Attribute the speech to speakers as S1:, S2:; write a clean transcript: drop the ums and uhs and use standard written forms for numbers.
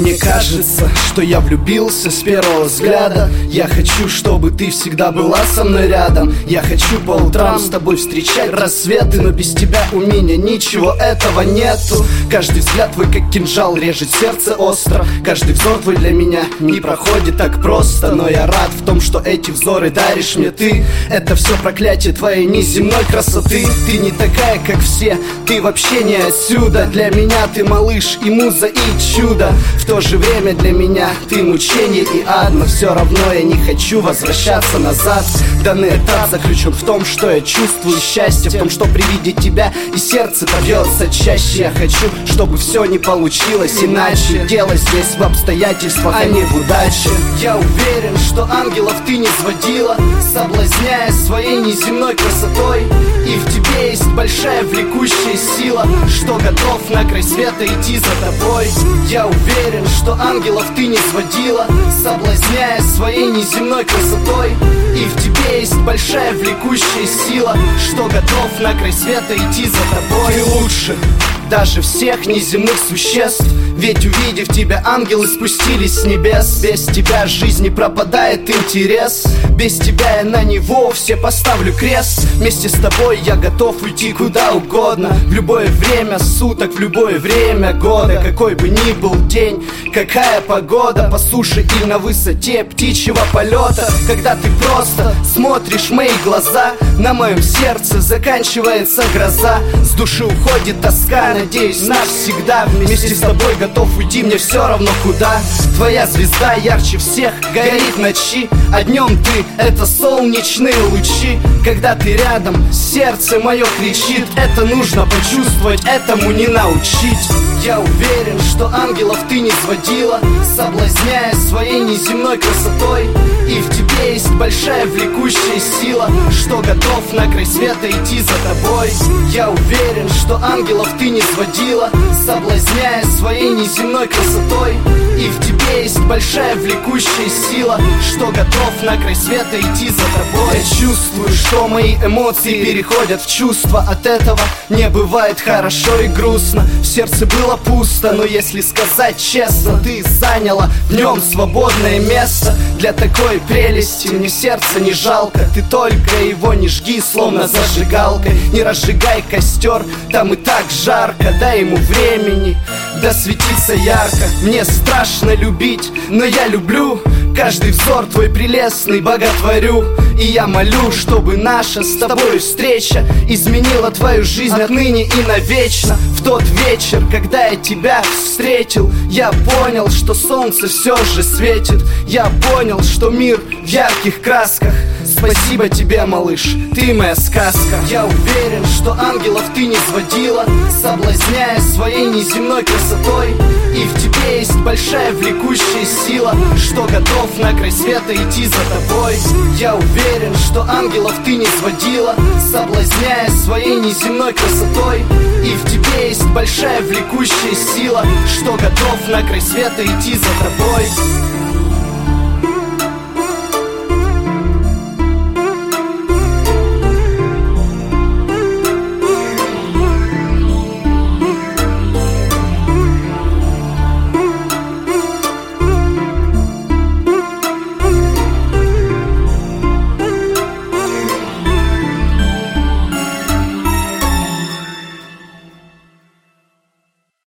S1: Мне кажется, что я влюбился с первого взгляда. Я хочу, чтобы ты всегда была со мной рядом. Я хочу по утрам с тобой встречать рассветы, но без тебя у меня ничего этого нету. Каждый взгляд твой как кинжал режет сердце остро. Каждый взор твой для меня не проходит так просто. Но я рад в том, что эти взоры даришь мне ты. Это все проклятие твоей неземной красоты. Ты не такая, как все, ты вообще не отсюда. Для меня ты малыш и муза и чудо. В то же время для меня ты мучение и ад. Но все равно я не хочу возвращаться назад. Данный этап заключен в том, что я чувствую счастье, в том, что при виде тебя и сердце бьется чаще. Я хочу, чтобы все не получилось иначе. Дело здесь в обстоятельствах, а не в удаче. Я уверен, что ангелов ты не сводила, соблазняя своей неземной красотой. И в тебе есть большая влекущая сила, что готов на край света идти за тобой. Я уверен, что ангелов ты не сводила, соблазняя своей неземной красотой. И в тебе есть большая влекущая сила, что готов на край света идти за тобой. Ты лучше даже всех неземных существ, ведь увидев тебя, ангелы спустились с небес. Без тебя жизни пропадает интерес. Без тебя я на него все поставлю крест. Вместе с тобой я готов уйти куда угодно, в любое время суток, в любое время года. Какой бы ни был день, какая погода, по суше или на высоте птичьего полета. Когда ты просто смотришь в мои глаза, на моем сердце заканчивается гроза. С души уходит тоска, надеюсь навсегда. Вместе с тобой готов уйти мне все равно куда. Твоя звезда ярче всех горит в ночи, а днем ты — это солнечные лучи. Когда ты рядом, сердце мое кричит. Это нужно почувствовать, этому не научить. Я уверен, что ангелов ты не сводила, соблазняя своей неземной красотой. И в тебе есть большая влекущая сила, что готов на край света идти за тобой. Я уверен, что ангелов ты не сводила, соблазняя своей неземной красотой. И в тебе есть большая влекущая сила, что готов на край света идти за тобой. Я чувствую, что мои эмоции переходят в чувства. От этого не бывает хорошо и грустно. В сердце было пусто, но если сказать честно, ты заняла в нем свободное место. Для такой прелести мне сердце не жалко. Ты только его не жги, словно зажигалкой. Не разжигай костер, там и так жарко. Дай ему времени, да светится ярко. Мне страшно любить, но я люблю. Каждый взор твой прелестный боготворю. И я молю, чтобы наша с тобой встреча изменила твою жизнь отныне и навечно. В тот вечер, когда я тебя встретил, я понял, что солнце все же светит. Я понял, что мир в ярких красках. Спасибо тебе, малыш, ты моя сказка. Я уверен, что ангелов ты не сводила, соблазняя своей неземной красотой. И в тебе есть большая влекущая сила, что готов на край света идти за тобой. Я уверен, что ангелов ты не сводила, соблазняя своей неземной красотой. И в тебе есть большая влекущая сила, что готов на край света идти за тобой.